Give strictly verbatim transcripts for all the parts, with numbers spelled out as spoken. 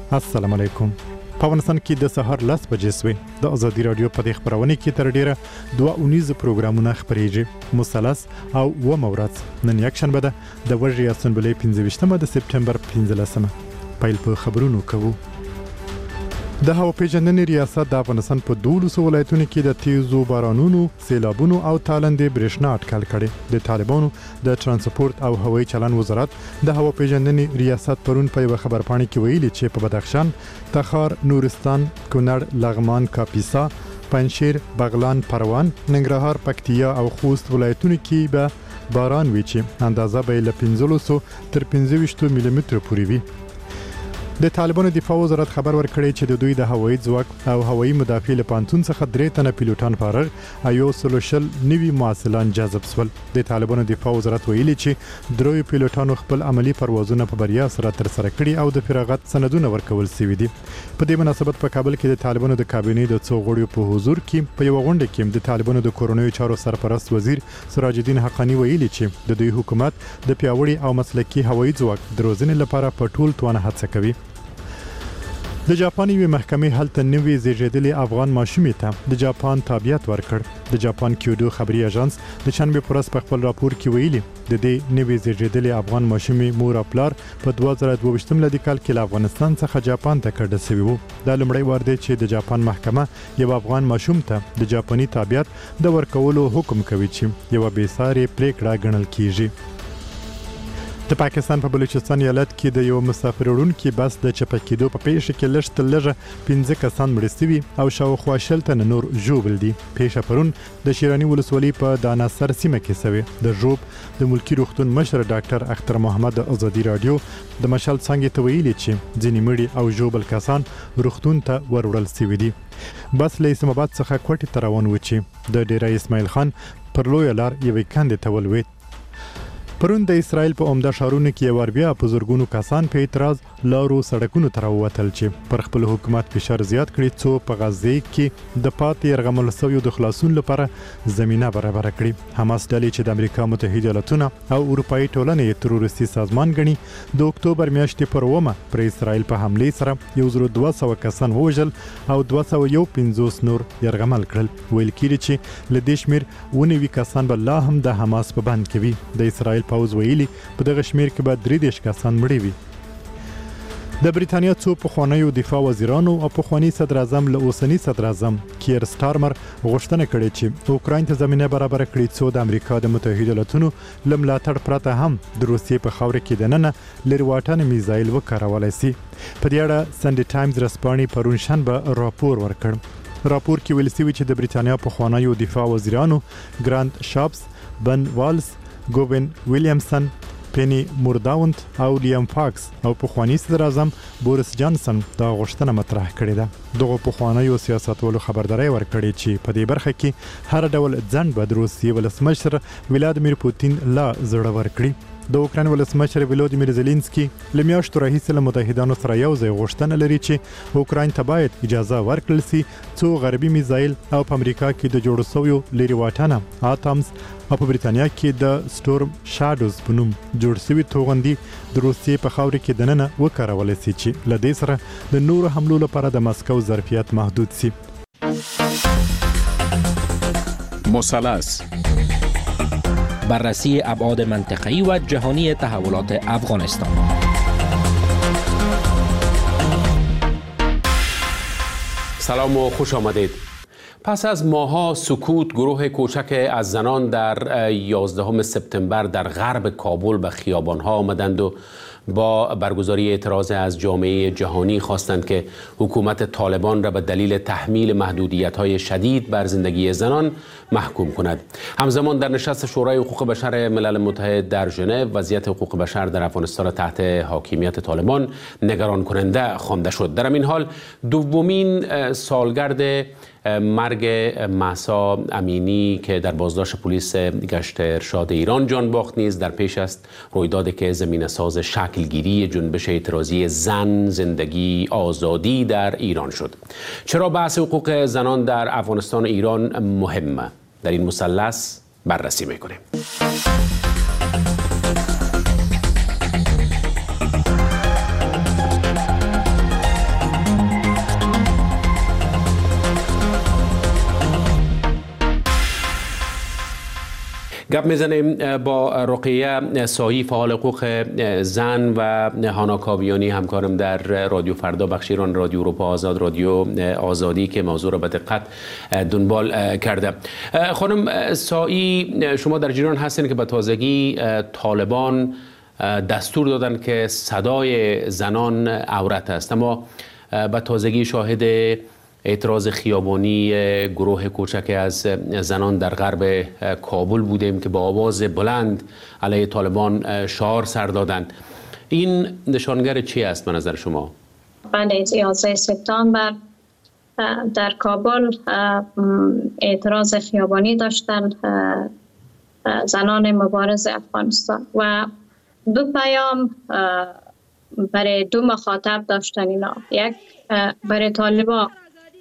السلام علیکم. په افغانستان کې د سهار لس بجې سوې د ازادي رادیو په دې خبرونه کې تر ډیره دوه اونیز پروګرامونه خبرېږي. مثلث او و مورث نن یک شنبه ده د وژې اسمبلې پنځه ویشتمه د سپتمبر پنځلسمه. پیل په خبرونو کوو. د هوا پیژندنې ریاست د افغانستان په دولسو ولایتونو کې د تیزو بارانونو، سیلابونو او تالندې برېښنا اټکل کړي. د طالبانو د ترانسپورت او هوایي چلن وزارت د هوا پیژندنې ریاست پرون په یو خبرپاڼه کې ویلي چې په بدخشان، تخار، نورستان، کونړ، لغمان، کاپیسا، پنجشیر، بغلان، پروان، ننګرهار، پکتیا او خوست ولایتونو کې به باران وي چې اندازه به له پنځلسو تر پنځه ویشتو ملي مترو پورې وي. د طالبانو دفاع وزارت خبر ورکړی چې د دوی د هوایي ځواک او هوایي مدافع له پانتون څخه درې تنه پیلوټان فارغ او یو سل شل نوي معسلان جذب شول. د طالبانو دفاع وزارت ویلي چې دروي پیلوټانو خپل عملی پروازونه په بریا سره تر سره کړي او د فراغت سندونه ورکول شوي دي. په دې مناسبت په کابل کې د طالبانو د کابینې د څو غړیو په حضور کې په یو غونډه کې د طالبانو د کورونیو چارو سرپرست وزیر سراج الدین حقانی ویلي چې د دوی حکومت د پیاوړي او مسلکي هوایي ځواک د روزنې لپاره په ټول توانه هڅه کوي. د جاپان یوې محکمې هلته نوې زیږیدلې افغان ماشومې ته د جاپان تابعیت ورکړ. د جاپان کیوډو خبري اژانس د شنبه پر ورځ په خپل راپور کې ویلي د دې نوې زیږیدلې افغان ماشومې مور او پلار په دوه زره دوه ویشتم لدی کال کې له افغانستان څخه جاپان ته کډه شوی وو. دا لومړی وار دی چې د جاپان محکمه یو افغان ماشوم ته د جاپاني تابعیت د ورکولو حکم کوي چې یو بې ساري پریکړه ګڼل کیږي. د پاکستان په بلوچستان ایالت کې د یو مسافر وړونکي بس د چپه کېدو په پیښه کې لږ تر لږه پنځه کسان مړه شوي او شاوخوا شل تنه نور ژوبل دي. پیښه پرون د شیراني ولسوالۍ په داناسر سیمه کې شوې. د ژوب د ملکی روغتون مشر ډاکټر اختر محمد ازادي رادیو د مشال څنګه ته ویلي چې ځینې مړي او ژوبل کسان روغتون ته وروړل شوي دي. بس له اسلام آباد څخه کوټې ته روان و چې د ډیره اسماعیل خان پر لوی لار یوې کندې ته ولوېد. پرون د اسرائیل په عمده ښارونو کې یو بیا په زورګونو کسان په اعتراض لارو سړکونو ته راووتل چې پر خپل حکومت فشار زیات کړي څو په غزه کې د پاتې یرغمل شویو د خلاصون لپاره زمينه برابر کړي. حماس ډلې چې د امریکا متحده ایالاتونو او اروپאי ټولنې تروریستي سازمان ګڼي د اکتوبر میاشتې پر اومه پر اسرائیل په حمله سره یو زر دوه سوه کسان ووژل او دوه سوه یو پنځوس نور یرغمل کړل. ویل کېږي چې له دې شمیر ونوي کسان به لا هم د حماس په بند کوي. د اسرائیل پوز ویلي په دغه شمیر کې به درې دېرش کسان مړي وي. د بریتانیا څو پخوانیو دفاع وزیرانو او پخوانی صدر اعظم له اوسنی صدر اعظم کیر سټارمر غوښتنه کړې چې اوکراین ته زمينه برابر کړي څو د امریکا د متحده ایالاتونو له ملاتړ پرته هم د روسیې په خاوره کې دننه لري واټن میزایل وکارولای شي. په دې اړه سنډي ټایمز رسپانې پرون شنبه راپور ورکړ. راپور کې ویل شوی چې د بریتانیا پخوانیو دفاع وزیرانو ګراند شاپس، بن والز، ګوین ویلیامسن، پینی مورداونت او لیام فاکس او پخوانی صدر اعظم بوریس جانسن دا غوښتنه مطرح کړې ده. دغه پخوانیو سیاستوالو خبرداري ورکړې چې په دې برخه کې هر ډول ځنډ به د روسیې ولسمشر ولادیمیر پوتین لا زړه ورکړي. د اوکراین ولسمشر ولادیمیر زيلنسکي له میاشتو راهیسې له متحدانو سره یو ځای غوښتنه لري چې اوکراین ته باید اجازه ورکړل شي څو غربي میزایل او په امریکا کې د جوړو شویو لري واټنه اتمز او په بریتانیا کې د سټورم شادوز په نوم جوړ شوي توغندي د روسیې په خاوره کې دننه وکارول شي چې له دې سره د نورو حملو لپاره د مسکو ظرفیت محدود شي. مثلث بررسی ابعاد منطقه‌ای و جهانی تحولات افغانستان. سلام و خوش آمدید. پس از ماه‌ها سکوت، گروه کوچک از زنان در یازدهم سپتامبر در غرب کابل به خیابان‌ها آمدند و با برگزاری اعتراض از جامعه جهانی خواستند که حکومت طالبان را به دلیل تحمیل محدودیت‌های شدید بر زندگی زنان محکوم کند. همزمان در نشست شورای حقوق بشر ملل متحد در ژنو وضعیت حقوق بشر در افغانستان تحت حاکمیت طالبان نگران کننده خوانده شد. در این حال دومین سالگرد مرگ مهسا امینی که در بازداشت پلیس گشت ارشاد ایران جان باخت نیز در پیش است. رویدادی که زمینه ساز شکلگیری جنبش اعتراضی زن، زندگی، آزادی در ایران شد. چرا بحث حقوق زنان در افغانستان و ایران مهمه؟ در این مثلث بررسی میکنیم. گپ میزنیم با رقیه سایی، فعال حقوق زن، و هانا کاویانی همکارم در رادیو فردا، بخش ایران رادیو اروپا آزاد، رادیو آزادی، که موضوع را به دقت دنبال کرده. خانم سایی، شما در جریان هستین که به تازگی طالبان دستور دادن که صدای زنان عورت است، اما به تازگی شاهد اعتراض خیابانی گروه کوچک از زنان در غرب کابل بودیم که با آواز بلند علیه طالبان شعار سر دادند. این نشانگر چی است به نظر شما؟ بله، یازده سپتامبر در کابل اعتراض خیابانی داشتن زنان مبارز افغانستان و دو پیام برای دو مخاطب داشتن اینا. یک، برای طالبان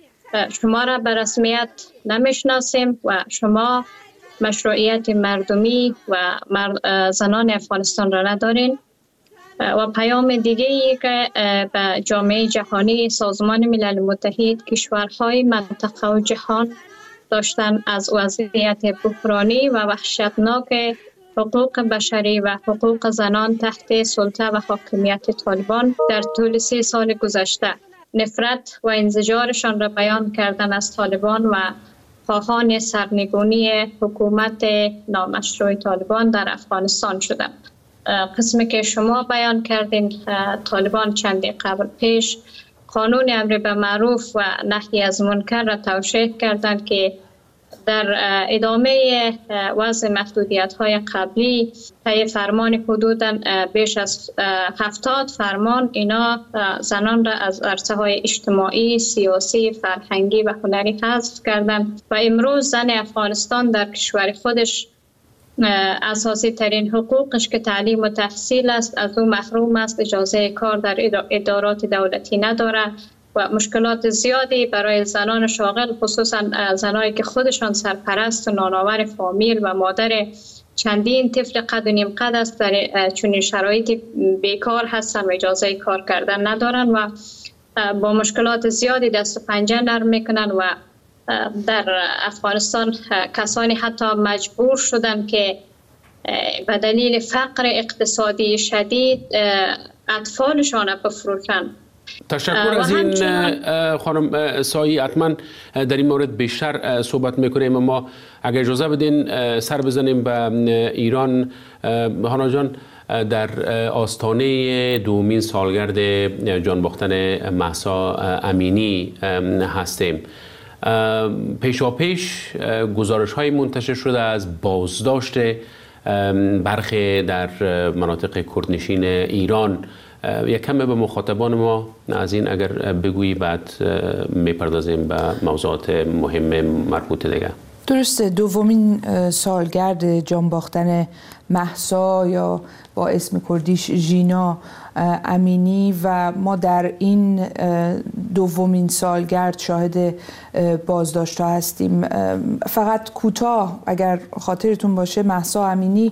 شما را به رسمیت نمیشناسیم و شما مشروعیت مردمی و مرد زنان افغانستان را ندارین. و پیام دیگه ای که به جامعه جهانی، سازمان ملل متحد، کشورهای منطقه و جهان داشتن از وضعیت بحرانی و وحشتناک حقوق بشری و حقوق زنان تحت سلطه و حاکمیت طالبان در طول سه سال گذشته. نفرت و انزجارشان را بیان کردن از طالبان و خواهان سرنگونی حکومت نامشروع طالبان در افغانستان شدند. قسمی که شما بیان کردین، طالبان چندی قبل پیش قانون امر به معروف و نهی از منکر را توشیح کردند که در ادامه وضع محدودیت‌های قبلی طی فرمان حدوداً بیش از هفتاد فرمان اینا زنان را از عرصه‌های اجتماعی، سیاسی، فرهنگی و هنری حذف کردند و امروز زن افغانستان در کشور خودش اساسی ترین حقوقش که تعلیم و تحصیل است از او محروم است، اجازه کار در ادارات دولتی نداره و مشکلات زیادی برای زنان شاغل، خصوصا زنایی که خودشان سرپرست و نانآور فامیل و مادر چندین طفل قد و نیم قد است، در چنین شرایطی بیکار هستن و اجازه کار کردن ندارن و با مشکلات زیادی دست و پنجه نرم میکنن و در افغانستان کسانی حتی مجبور شدن که به دلیل فقر اقتصادی شدید اطفالشان بفروشن. تشکر از این خانم سایی. حتما در این مورد بیشتر صحبت میکنیم، اما اگر اجازه بدین سر بزنیم به ایران. هانا جان، در آستانه دومین سالگرد جان باختن مهسا امینی هستیم. پیشا پیش گزارش های منتشر شده از بازداشت برخی در مناطق کردنشین ایران. یک کم به مخاطبان ما از این اگر بگویی، بعد میپردازیم به موضوعات مهم مربوط دیگه. درسته، دومین سالگرد جان باختن مهسا یا با اسم کردیش ژینا امینی و ما در این دومین سالگرد شاهد بازداشت ها هستیم. فقط کوتاه اگر خاطرتون باشه، مهسا امینی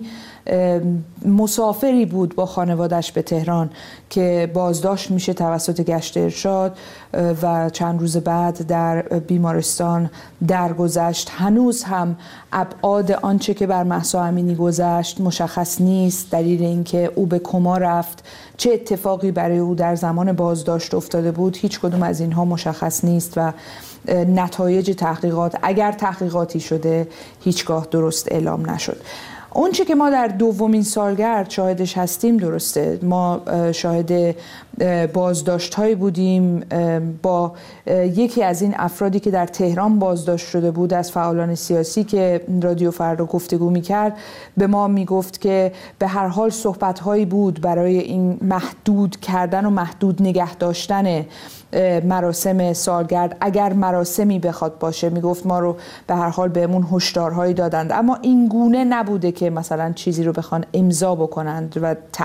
مسافری بود با خانوادش به تهران که بازداشت میشه توسط گشت ارشاد و چند روز بعد در بیمارستان درگذشت. هنوز هم ابعاد آنچه که بر مهسا امینی گذشت مشخص نیست. دلیل اینکه او به کما رفت، چه اتفاقی برای او در زمان بازداشت افتاده بود، هیچ کدوم از اینها مشخص نیست و نتایج تحقیقات، اگر تحقیقاتی شده، هیچگاه درست اعلام نشد. اون چی که ما در دومین سالگرد شاهدش هستیم، درسته، ما شاهد بازداشت هایی بودیم با یکی از این افرادی که در تهران بازداشت شده بود، از فعالان سیاسی که رادیو فردا گفتگو میکرد، به ما میگفت که به هر حال صحبت هایی بود برای این محدود کردن و محدود نگه داشتن مراسم سالگرد. اگر مراسمی بخواد باشه، میگفت ما رو به هر حال بهمون هشدارهایی دادند، اما این گونه نبوده که مثلا چیزی رو بخوان امضا بکنند و تعهد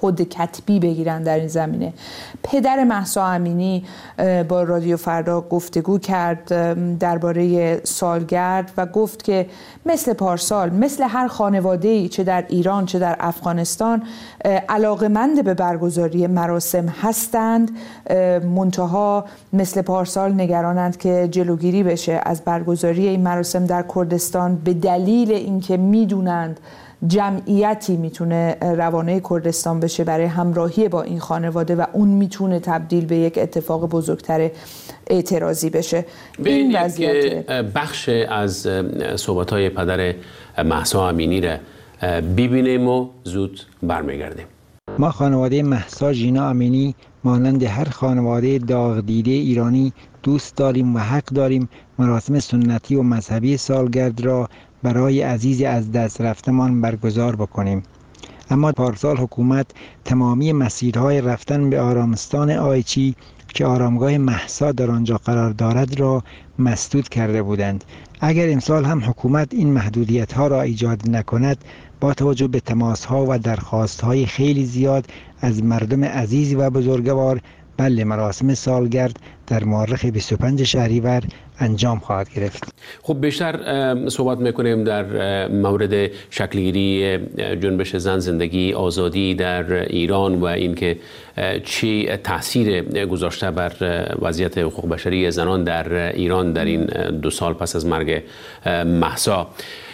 تعهد کتبی بگیرن در این زمینه. پدر مهسا امینی با رادیو فردا گفتگو کرد درباره سالگرد و گفت که مثل پارسال، مثل هر خانواده‌ای چه در ایران چه در افغانستان علاقه‌مند به برگزاری مراسم هستند، منتها مثل پارسال نگرانند که جلوگیری بشه از برگزاری این مراسم در کردستان به دلیل اینکه میدونند جمعیتی میتونه روانه کردستان بشه برای همراهی با این خانواده و اون میتونه تبدیل به یک اتفاق بزرگتر اعتراضی بشه. این وضعیت بخش از صحبت‌های پدر مهسا امینی را ببینیم و زود برمیگردیم. ما خانواده مهسا ژینا امینی مانند هر خانواده داغ دیده ایرانی دوست داریم و حق داریم مراسم سنتی و مذهبی سالگرد را برای عزیز از دست رفتمان برگزار بکنیم. اما پارسال حکومت تمامی مسیرهای رفتن به آرامستان آیچی که آرامگاه مهسا در آنجا قرار دارد را مسدود کرده بودند. اگر امسال هم حکومت این محدودیت ها را ایجاد نکند، با توجه به تماس ها و درخواست های خیلی زیاد از مردم عزیز و بزرگوار، بله مراسم سالگرد در مورخ بیست و پنج شهریور انجام خواهد گرفت. خب بیشتر صحبت میکنیم در مورد شکلگیری جنبش زن زندگی آزادی در ایران و اینکه چی تاثیر گذاشته بر وضعیت حقوق بشری زنان در ایران در این دو سال پس از مرگ مهسا.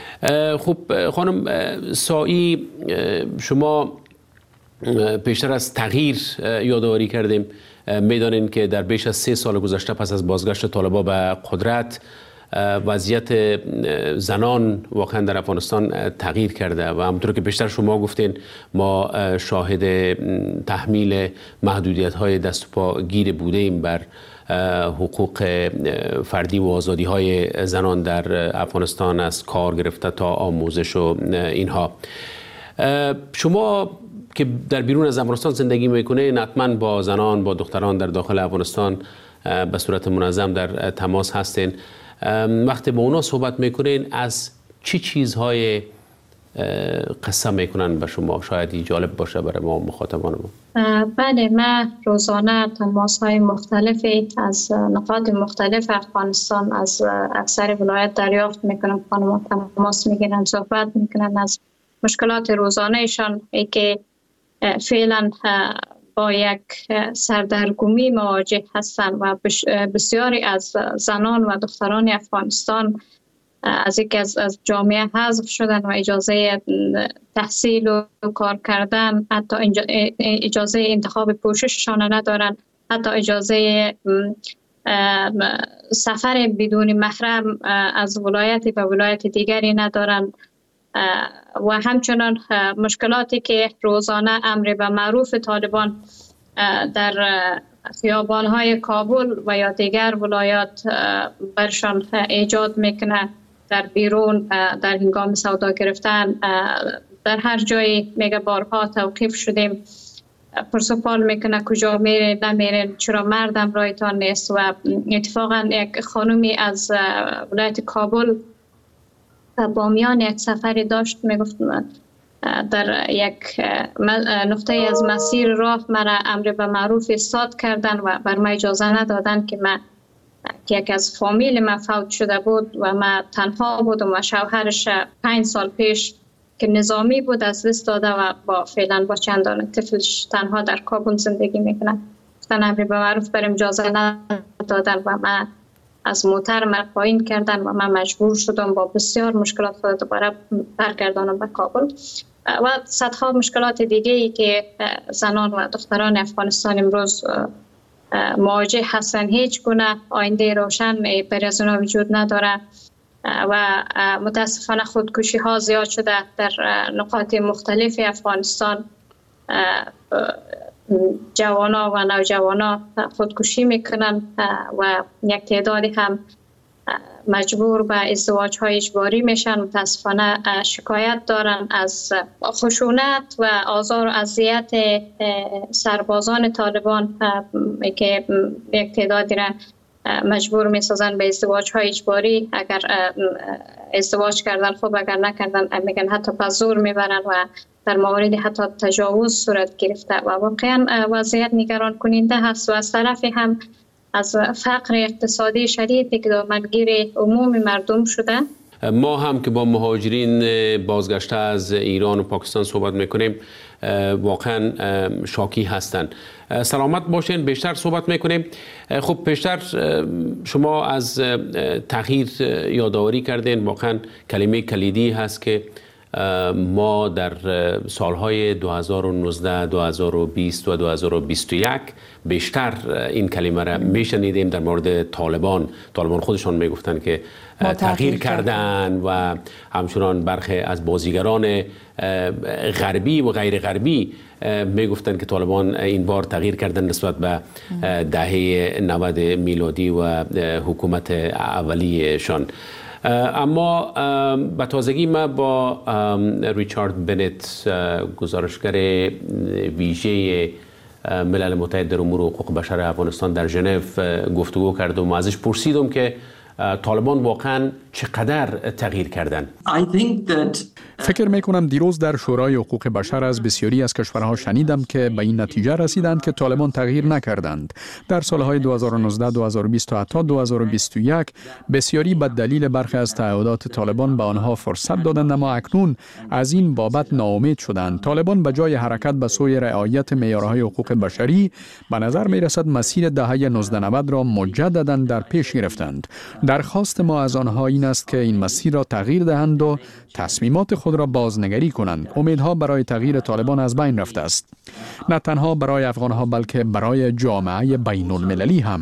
خب خانم سایی، شما پیشتر از تغییر یادآوری کردیم، میدانین که در بیش از سه سال گذشته پس از بازگشت طالبان به قدرت وضعیت زنان واقعا در افغانستان تغییر کرده و همونطور که بیشتر شما گفتین ما شاهد تحمیل محدودیت های دست و پا گیر بودیم بر حقوق فردی و آزادی های زنان در افغانستان، از کار گرفته تا آموزش و اینها. شما که در بیرون از افغانستان زندگی میکنه حتما با زنان با دختران در داخل افغانستان به صورت منظم در تماس هستین. وقتی با اونا صحبت میکنین از چی چیزهای قصه میکنن به شما؟ شاید جالب باشه برای ما مخاطبان ما. بله، من روزانه تماس های مختلفی از نقاط مختلف افغانستان از اکثر ولایت دریافت میکنم. خانم تماس میگیرن، صحبت میکنن از مشکلات روزانهشان که فعلا با یک سردرگمی مواجه هستند و بسیاری از زنان و دختران افغانستان از یک از, از جامعه حذف شدن و اجازه تحصیل و کار کردن، حتی اجازه انتخاب پوشششان ندارن، حتی اجازه سفر بدون محرم از ولایتی به ولایت دیگری ندارن و همچنان مشکلاتی که روزانه امر به معروف طالبان در خیابان‌های کابل و یا دیگر ولایات برشان ایجاد میکنه، در بیرون در هنگام سودا گرفتن در هر جایی میگه بارها توقیف شدیم، پرسپال میکنه کجا میره نمیره، چرا مردم رایتان نیست. و اتفاقا یک خانومی از ولایت کابل با میان یک سفری داشت، میگفت در یک نقطه از مسیر راه مرا امر به معروف ایستاد کردن و بر من اجازه ندادن که من که یک از فامیل من فوت شده بود و من تنها بودم و شوهرش پنج سال پیش که نظامی بود از دست داده و با فعلا با چندان طفلش تنها در کابل زندگی میکنه. گفتن امر به معروف برم اجازه ندادن و من از موتر من پایین کردن و من مجبور شدم با بسیار مشکلات خود دوباره برگردانم به کابل و صدها مشکلات دیگه ای که زنان و دختران افغانستان امروز مواجه هستن. هیچ گونه آینده روشن برای از اونا وجود نداره و متاسفانه خودکشی ها زیاد شده در نقاط مختلف افغانستان. جوانا و نوجوانا خودکشی میکنن و یک تعدادی هم مجبور به ازدواج های اجباری میشن. متاسفانه شکایت دارن از خشونت و آزار و اذیت سربازان طالبان که یک تعدادی را مجبور می سازن به ازدواج های اجباری. اگر ازدواج کردن خوب، اگر نکردن میگن حتی به زور میبرن و در موارد حتی تجاوز صورت گرفته و واقعا وضعیت نگران کننده هست. و از طرفی هم از فقر اقتصادی شدیدی که دامنگیر عموم مردم شده. ما هم که با مهاجرین بازگشته از ایران و پاکستان صحبت میکنیم واقعا شاکی هستند. سلامت باشین. بیشتر صحبت میکنیم. خب بیشتر شما از تغییر یادآوری کردین. واقعا کلمه کلیدی هست که ما در سالهای دو هزار و نوزده، دو هزار و بیست و دو هزار و بیست و یک بیشتر این کلمه را میشنیدیم در مورد طالبان. طالبان خودشان میگفتن که تغییر کردن و همچنان برخی از بازیگران غربی و غیر غربی میگفتن که طالبان این بار تغییر کردن نسبت به دهه نود میلادی و حکومت اولیشان. اما به تازگی ما با ریچارد بنت، گزارشگر ویژه ملل متحد در امور حقوق بشر افغانستان در ژنو گفتگو کردم و ازش پرسیدم که طالبان واقعا چقدر تغییر کردن. فکر میکنم دیروز در شورای حقوق بشر از بسیاری از کشورها شنیدم که به این نتیجه رسیدند که طالبان تغییر نکردند. در سالهای دو هزار و نوزده، دو هزار و بیست و حتی دو هزار و بیست و یک بسیاری به دلیل برخی از تعهدات طالبان به آنها فرصت دادند، اما اکنون از این بابت ناامید شدند. طالبان به جای حرکت به سوی رعایت معیارهای حقوق بشری به نظر می رسد مسیر دهه نوزده نود را مجددا در پیش گرفتند. درخواست ما از آنها این است که این مسیر را تغییر دهند و تصمیمات خود را بازنگری کنند. امیدها برای تغییر طالبان از بین رفته است، نه تنها برای افغانها بلکه برای جامعه بین المللی هم.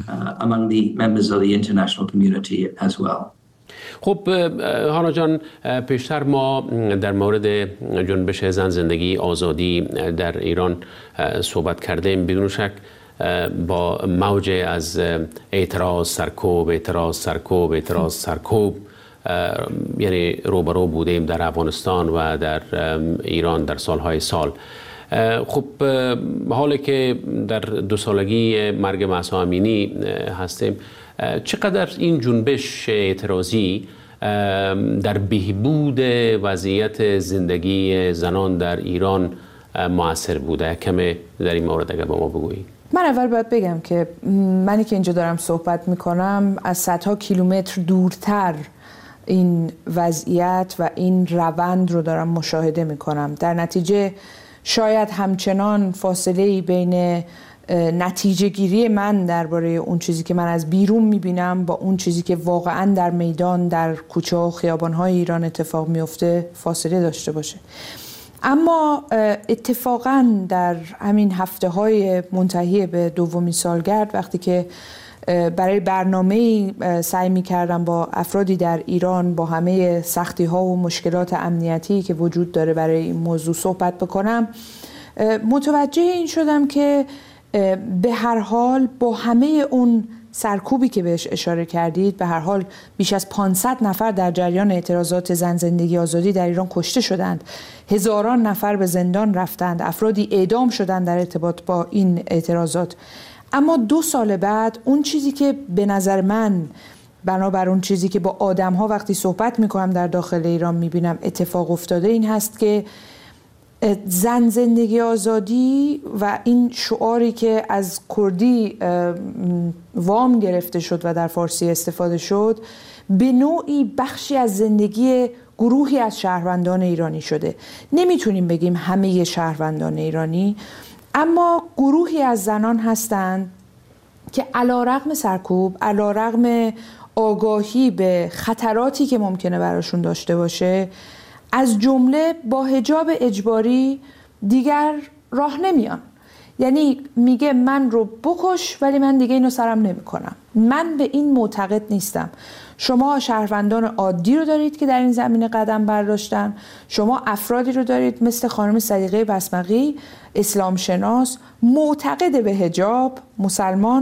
خب هانا جان، پیشتر ما در مورد جنبش زن زندگی آزادی در ایران صحبت کردیم. بدون شک با موج از اعتراض سرکوب اعتراض سرکوب اعتراض سرکوب یعنی روبرو بودیم در افغانستان و در ایران در سالهای سال. خب حالی که در دو سالگی مرگ مهسا امینی هستیم، چقدر این جنبش اعتراضی در بهبود وضعیت زندگی زنان در ایران مؤثر بوده؟ کمی در این مورد اگر با ما بگویید. من اول باید بگم که منی که اینجا دارم صحبت میکنم از صدها کیلومتر دورتر این وضعیت و این روند رو دارم مشاهده میکنم. در نتیجه شاید همچنان فاصله بین نتیجه گیری من درباره اون چیزی که من از بیرون میبینم با اون چیزی که واقعا در میدان در کوچه و خیابان‌های ایران اتفاق میفته فاصله داشته باشه. اما اتفاقا در همین هفته های منتهی به دومین سالگرد، وقتی که برای برنامه‌ای سعی می‌کردم با افرادی در ایران با همه سختی‌ها و مشکلات امنیتی که وجود داره برای این موضوع صحبت بکنم، متوجه این شدم که به هر حال با همه اون سرکوبی که بهش اشاره کردید، به هر حال بیش از پانصد نفر در جریان اعتراضات زن زندگی آزادی در ایران کشته شدند، هزاران نفر به زندان رفتند، افرادی اعدام شدند در ارتباط با این اعتراضات. اما دو سال بعد اون چیزی که به نظر من بنابر اون چیزی که با آدم‌ها وقتی صحبت می‌کنم در داخل ایران می‌بینم اتفاق افتاده این هست که زن زندگی آزادی و این شعاری که از کردی وام گرفته شد و در فارسی استفاده شد به نوعی بخشی از زندگی گروهی از شهروندان ایرانی شده. نمیتونیم بگیم همه شهروندان ایرانی، اما گروهی از زنان هستند که علیرغم سرکوب، علیرغم آگاهی به خطراتی که ممکنه براشون داشته باشه، از جمله با حجاب اجباری دیگر راه نمیان. یعنی میگه من رو بکش ولی من دیگه اینو سرم نمی کنم. من به این معتقد نیستم. شما شهروندان عادی رو دارید که در این زمینه قدم برداشتن، شما افرادی رو دارید مثل خانم صدیقه بسمقی، اسلام شناس، معتقد به حجاب، مسلمان،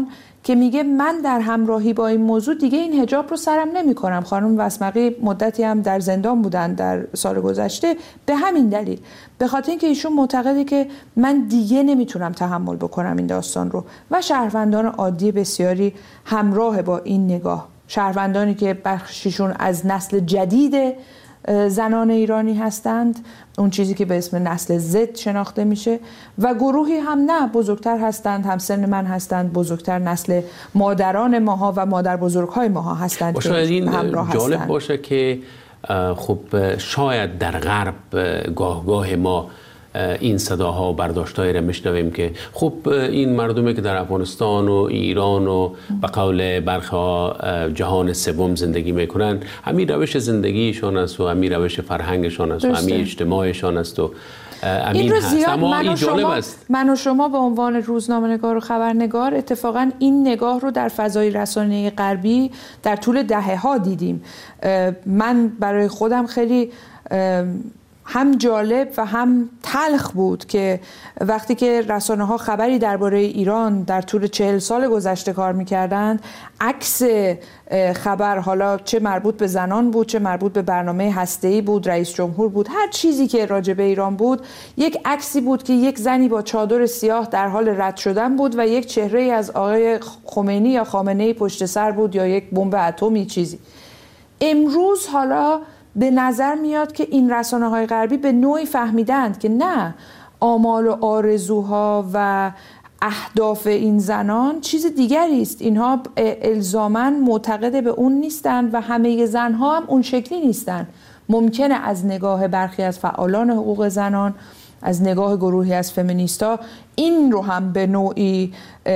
که میگه من در همراهی با این موضوع دیگه این حجاب رو سرم نمی کنم. خانم وسمقی مدتی هم در زندان بودن در سال گذشته به همین دلیل، به خاطر اینکه ایشون معتقده که من دیگه نمیتونم تحمل بکنم این داستان رو. و شهروندان عادی بسیاری همراه با این نگاه، شهروندانی که بخششون از نسل جدید زنان ایرانی هستند، اون چیزی که به اسم نسل زد شناخته میشه، و گروهی هم نه بزرگتر هستند، هم سن من هستند، بزرگتر، نسل مادران ماها و مادر بزرگهای ماها هستند. شاید این جالب باشه که خب شاید در غرب گاه گاه ما این صداها و برداشت‌هایی را میشنویم که خب این مردمی که در افغانستان و ایران و به قول برخی‌ها جهان سوم زندگی میکنن، همین روش زندگیشان است و همین روش فرهنگشان است و همین اجتماعشان است و این رو زیاد اما این جالب است. من و شما به عنوان روزنامه‌نگار و خبرنگار اتفاقا این نگاه رو در فضای رسانه‌ای غربی در طول دهه‌ها دیدیم. من برای خودم خیلی هم جالب و هم تلخ بود که وقتی که رسانه‌ها خبری درباره ایران در طول چهل سال گذشته کار می‌کردند، عکس خبر، حالا چه مربوط به زنان بود، چه مربوط به برنامه هسته‌ای بود، رئیس جمهور بود، هر چیزی که راجع به ایران بود، یک عکسی بود که یک زنی با چادر سیاه در حال رد شدن بود و یک چهره از آقای خمینی یا خامنه‌ای پشت سر بود یا یک بمب اتمی چیزی. امروز حالا به نظر میاد که این رسانه‌های غربی به نوعی فهمیدند که نه، آمال و آرزوها و اهداف این زنان چیز دیگری است. اینها الزاماً معتقد به اون نیستند و همه زنها هم اون شکلی نیستند. ممکنه از نگاه برخی از فعالان حقوق زنان، از نگاه گروهی از فمینیستا این رو هم به نوعی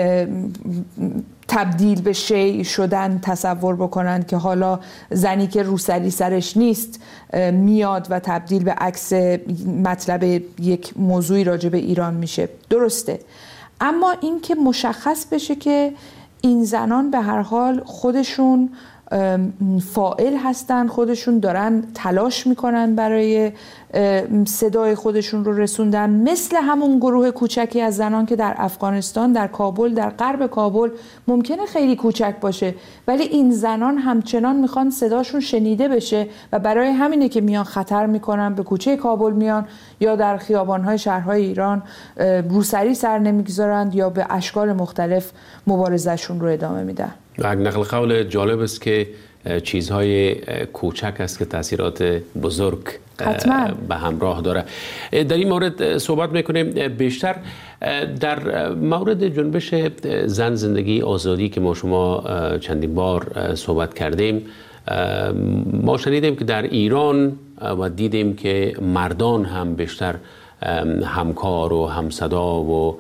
تبدیل به شیء شدن تصور بکنند که حالا زنی که روسری سرش نیست میاد و تبدیل به عکس مطلب یک موضوعی راجع به ایران میشه. درسته، اما این که مشخص بشه که این زنان به هر حال خودشون فاعل هستن، خودشون دارن تلاش میکنن برای صدای خودشون رو رسوندن، مثل همون گروه کوچکی از زنان که در افغانستان، در کابل، در غرب کابل ممکنه خیلی کوچک باشه، ولی این زنان همچنان میخوان صداشون شنیده بشه و برای همینه که میان خطر میکنن، به کوچه کابل میان یا در خیابانهای شهرهای ایران روسری سر نمیگذارند یا به اشکال مختلف مبارزهشون رو ادامه میدن. نقل قول جالب است که چیزهای کوچک است که تاثیرات بزرگ حتما به همراه داره. در این مورد صحبت میکنیم بیشتر. در مورد جنبش زن زندگی آزادی که ما شما چندین بار صحبت کردیم، ما شنیدیم که در ایران و دیدیم که مردان هم بیشتر همکار و همصدا و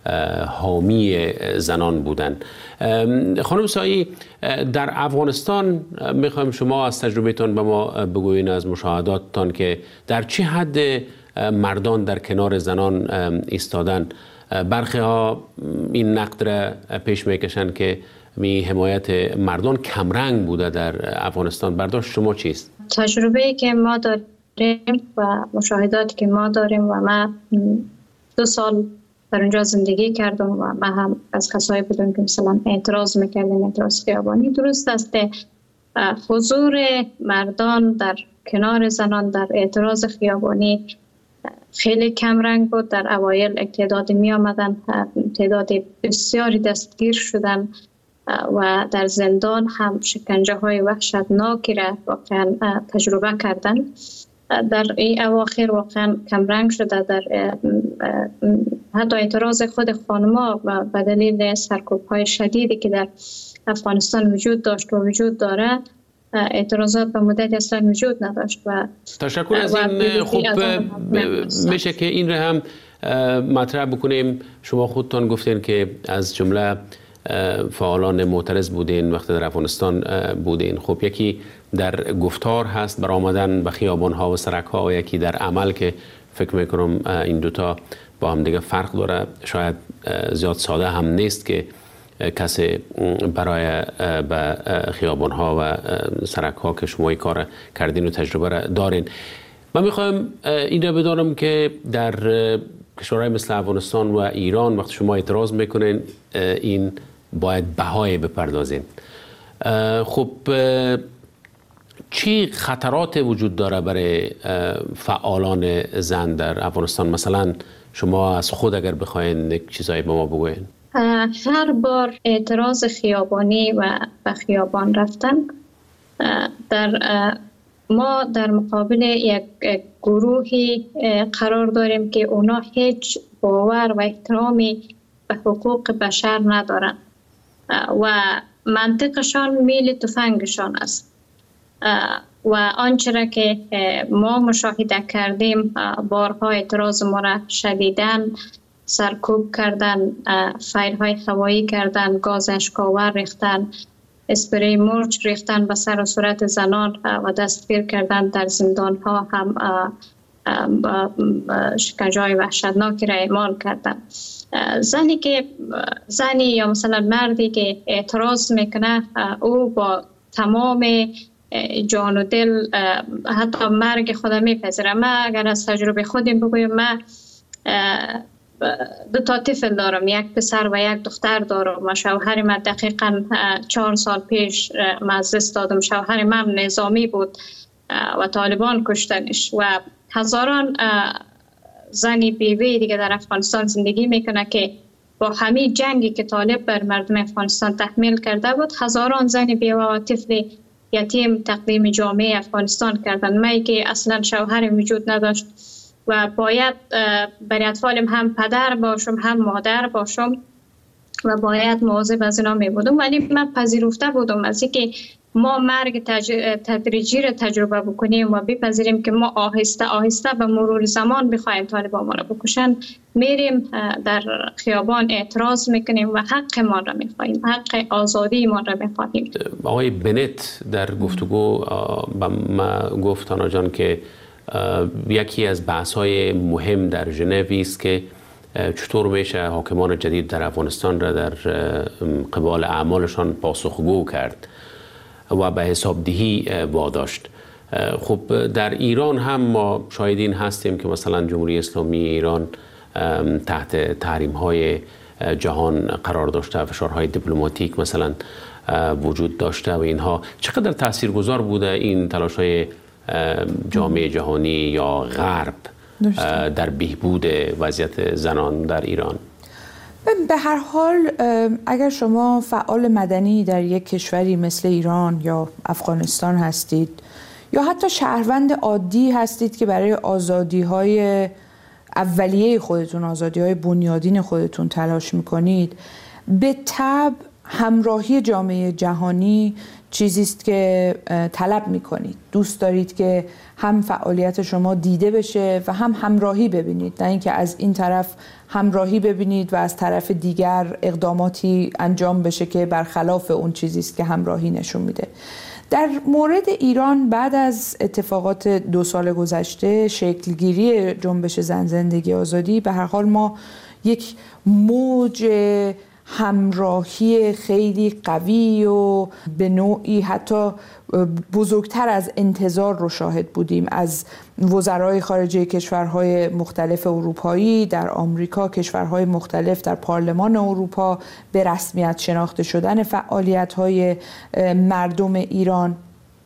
حامی زنان بودند. خانم سایی، در افغانستان میخوایم شما از تجربهتان به ما بگوین، از مشاهداتتان، که در چه حد مردان در کنار زنان ایستادن. برخی ها این نقد را پیش میکشند که می حمایت مردان کمرنگ بوده در افغانستان. برداشت شما چیست؟ تجربه‌ای که ما داریم و مشاهداتی که ما داریم و ما دو سال در اونجا زندگی کردم و ما هم از کسایی بودم که مثلا اعتراض میکردیم، اعتراض خیابانی. درست است که حضور مردان در کنار زنان در اعتراض خیابانی خیلی کم رنگ بود. در اوایل تعدادی می آمدن، تعداد بسیاری دستگیر شدن و در زندان هم شکنجه های وحشتناکی را واقعا تجربه کردن. در این اواخر واقعا کمرنگ شده. در حتی اعتراض خود خانما و به دلیل سرکوب‌های شدیدی که در افغانستان وجود داشت و وجود داره، اعتراضات به مدت اصلا وجود نداشت. و تشکر از این. خوب میشه که این را هم مطرح بکنیم. شما خودتان گفتین که از جمله فعالان معترض بودین وقتی در افغانستان بودین. خب یکی در گفتار هست بر آمدن به خیابان‌ها و سرک‌ها و یکی در عمل که فکر میکنم این دوتا با هم دیگه فرق داره. شاید زیاد ساده هم نیست که کسی برای به خیابان‌ها و سرک‌ها که شما این کار کردین و تجربه را دارین. من میخوایم این را بدانم که در کشورهای مثل افغانستان و ایران وقتی شما اعتراض میکنین، این باید بهای بپردازیم. خب چی خطرات وجود داره برای فعالان زن در افغانستان؟ مثلا شما از خود اگر بخواین یک چیزایی به ما بگوین. هر بار اعتراض خیابانی و به خیابان رفتن، در ما در مقابل یک گروهی قرار داریم که اونا هیچ باور و احترامی به حقوق بشر ندارن و منطقشان میل تفنگشان است و آنچه را که ما مشاهده کردیم، بارها اعتراض ما را شدیداً سرکوب کردن، فایرهای هوایی کردن، گاز اشک‌آور ریختن، اسپری مرچ ریختن به سر و صورت زنان و دستگیر کردن، در زندان ها هم شکنجه‌های وحشتناکی را اعمال کردن. زنی که زنی یا مثلا مردی که اعتراض میکنه، او با تمام جان و دل حتی مرگ خودم میپذیره. من اگر از تجربه خودم بگویم، من دو تا طفل دارم، یک پسر و یک دختر دارم و شوهر من دقیقاً چهار سال پیش من از دست دادم. شوهر من نظامی بود و طالبان کشتنش و هزاران زنی بیوی دیگه در افغانستان زندگی میکنه که با همین جنگی که طالب بر مردم افغانستان تحمیل کرده بود، هزاران زن بیوه و طفل یتیم تقدیم جامعه افغانستان کردن. من که اصلا شوهر وجود نداشت و باید برای اطفالم هم پدر باشم هم مادر باشم و باید مواظب از اینا می بودم، ولی من پذیرفته بودم از اینکه ما مرگ تدریجی را تجربه بکنیم و بپذیریم که ما آهسته آهسته به مرور زمان بخوایم طالبان ما را بکشن. میریم در خیابان اعتراض میکنیم و حق ما را میخواهیم، حق آزادی ما را میخواهیم. آقای بنت در گفتگو با ما گفت آنا جان که یکی از بحث‌های مهم در ژنو است که چطور میشه حاکمان جدید در افغانستان را در قبال اعمالشان پاسخگو کرد و به حسابدهی واداشت. خب در ایران هم ما شاهدین هستیم که مثلا جمهوری اسلامی ایران تحت تحریم‌های جهان قرار داشته، فشارهای دیپلماتیک مثلا وجود داشته و اینها چقدر تاثیرگذار بوده این تلاش‌های جامعه جهانی یا غرب در بهبود وضعیت زنان در ایران؟ به هر حال اگر شما فعال مدنی در یک کشوری مثل ایران یا افغانستان هستید یا حتی شهروند عادی هستید که برای آزادی‌های اولیه خودتون، آزادی‌های بنیادین خودتون تلاش می‌کنید، به طبع همراهی جامعه جهانی چیزی است که طلب می‌کنید. دوست دارید که هم فعالیت شما دیده بشه و هم همراهی ببینید، نه اینکه از این طرف همراهی ببینید و از طرف دیگر اقداماتی انجام بشه که برخلاف اون چیزی است که همراهی نشون میده. در مورد ایران بعد از اتفاقات دو سال گذشته، شکلگیری جنبش زن زندگی آزادی، به هر حال ما یک موج همراهی خیلی قوی و به نوعی حتی بزرگتر از انتظار رو شاهد بودیم از وزرای خارجه کشورهای مختلف اروپایی، در آمریکا، کشورهای مختلف، در پارلمان اروپا به رسمیت شناخته شدن فعالیت‌های مردم ایران.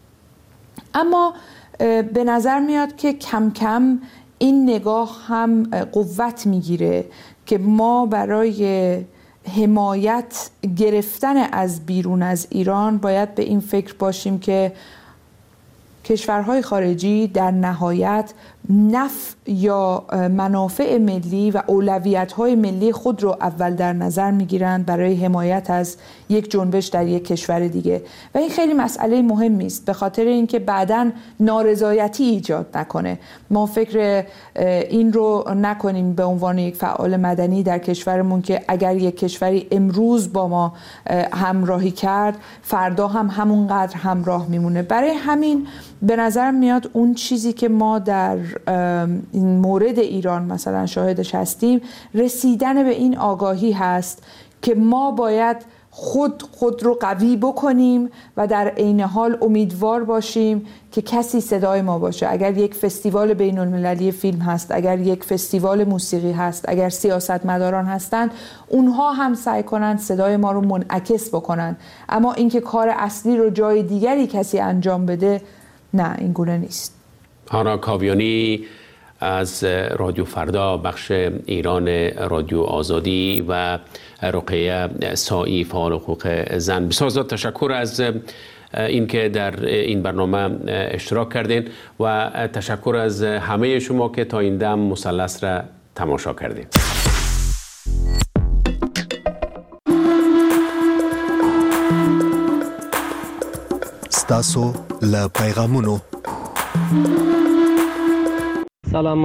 اما به نظر میاد که کم کم این نگاه هم قوت میگیره که ما برای حمایت گرفتن از بیرون از ایران باید به این فکر باشیم که کشورهای خارجی در نهایت نفع یا منافع ملی و اولویت‌های ملی خود رو اول در نظر می‌گیرند برای حمایت از یک جنبش در یک کشور دیگه و این خیلی مسئله مهمی است، به خاطر اینکه بعداً نارضایتی ایجاد نکنه. ما فکر این رو نکنیم به عنوان یک فعال مدنی در کشورمون که اگر یک کشوری امروز با ما همراهی کرد، فردا هم همونقدر همراه میمونه. برای همین به نظر میاد اون چیزی که ما در این مورد ایران مثلا شاهدش هستیم، رسیدن به این آگاهی هست که ما باید خود خود رو قوی بکنیم و در عین حال امیدوار باشیم که کسی صدای ما باشه. اگر یک فستیوال بین المللی فیلم هست، اگر یک فستیوال موسیقی هست، اگر سیاستمداران هستند، اونها هم سعی کنند صدای ما رو منعکس بکنن. اما اینکه کار اصلی رو جای دیگری کسی انجام بده، نه، این گونه نیست. هانا کاویانی از رادیو فردا بخش ایران رادیو آزادی و رقیه سایی فعال حقوق زن، بسیار زیاد تشکر از اینکه در این برنامه اشتراک کردین و تشکر از همه شما که تا این دم مثلث را تماشا کردین. ستاسو له پیغامونو. سلام،